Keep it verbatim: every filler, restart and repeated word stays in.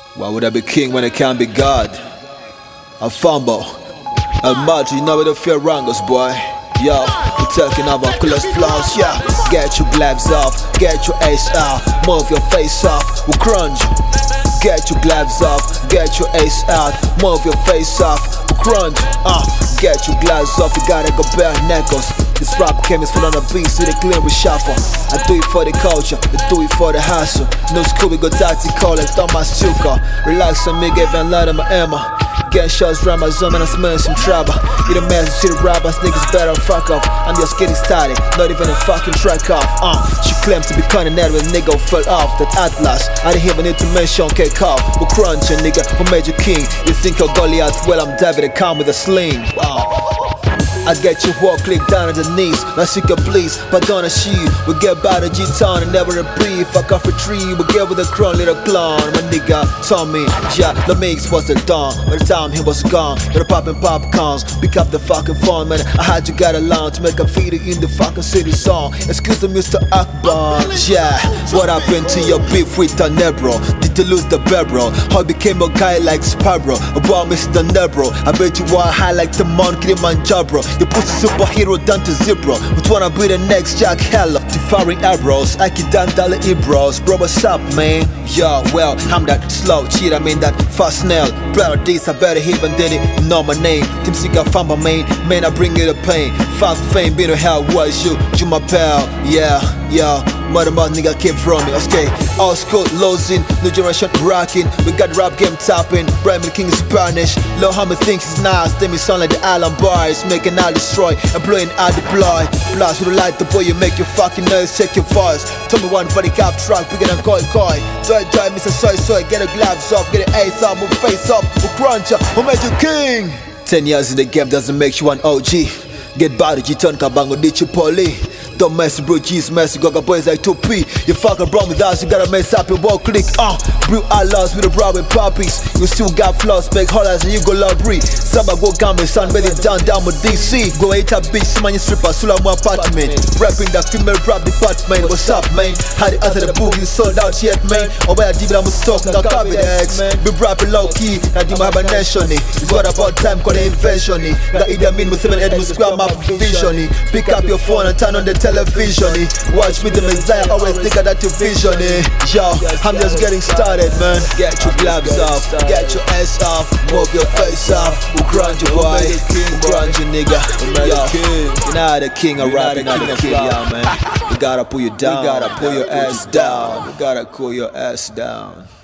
Why would I be king when I can't be God? A fumble. El Madri, you know where the fear wrangles, boy. Yo, we're talking about close flaws, yeah. Get your gloves off, get your ace out, move your face off, we'll crunch. Get your gloves off, get your ace out, move your face off, we'll crunch. Uh, get your gloves off, you gotta go bare knuckles. This rap game is full on the beat, so they clean with shuffle. I do it for the culture, I do it for the hustle. No school, we go tactical like Thomas Tuchel. Relax on me, give and light in my Emma. Getting shots round my zone and I'm smelling some trouble. You the message to the rappers, niggas better fuck off. I'm just getting started, not even a fucking track off. Uh, she claims to be cunning at when nigga fell off that Atlas. I didn't even need to mention K-Call. But crunching nigga, who made you king? You think you're Goliath? Well, I'm David, I come with a sling. Wow. I get you walk, click down on the knees. Now she can please, but don't she? We get by the G-Town and never a breathe. Fuck off a tree, we get with a crown, little clown. My nigga told me, yeah, the mix was the dawn. By the time he was gone, we were popping popcorns. Pick up the fucking phone, man. I had to get along to make a video in the fucking city song. Excuse me, Mister Akbar. Yeah, what happened to your beef with the Nebro? Did you lose the barrel? How you became a guy like Sparrow? About Mister Nebro, I bet you are high like the Mount Kilimanjaro. You push a superhero down to zero. But wanna be the next Jack Heller to firing arrows. I can done dollar Ebros. Bro, what's up, man? Yo, well, I'm that slow cheat, I mean that fast nail. Brother this, I better even did it. Know my name. Tim Seeker found my main. Man, I bring you the pain. Fuck fame, be the hell was you? You my pal. Yeah, yeah. Mother mouth nigga came from me, okay. Old school losing, new generation rocking. We got rap game topping, Brian King is Spanish. Low how me thinks it's nice, then me sound like the island boys. Making all destroy, and blowing all deploy. Blast with the light, the boy you make your fucking noise, check your voice. Tell me one for the cap truck, bigger than koi koi. Joy joy, Mister Soy Soy, get the gloves off, get the ace off, move face up, move cruncher, who made you king? Ten years in the game doesn't make you an O G. Get body, G-Turn, Kabango, Dichi Poli. Don't mess with bro, G's messy, got boys like two P. You fucking wrong with us, you gotta mess up your ball click. Uh, brew outlaws with a bra with puppies. You still got flaws, make hollers and you go love breed. Saba go gamble, son, ready down down with D C. Go eat a bitch, see my stripper, sula my apartment. Rapping the female rap department, what's up, man? How the other the boogie sold out yet, man? Or where I give them a stock, now cover the X. Be rapping low key, now give my nation. It's what about time, call the invention. That either mean with seven head, with square map vision. Pick up your phone and turn on the television. Watch me the Messiah, always think of that your vision. Yo, I'm just getting started, man. Get your gloves off, get your ass off, move your face off. We'll grind your boy, we'll grind your nigga. Yo, you're not the king of rap, you're not the king, yeah, man. We gotta pull you down, we gotta pull your ass down, we gotta cool your ass down.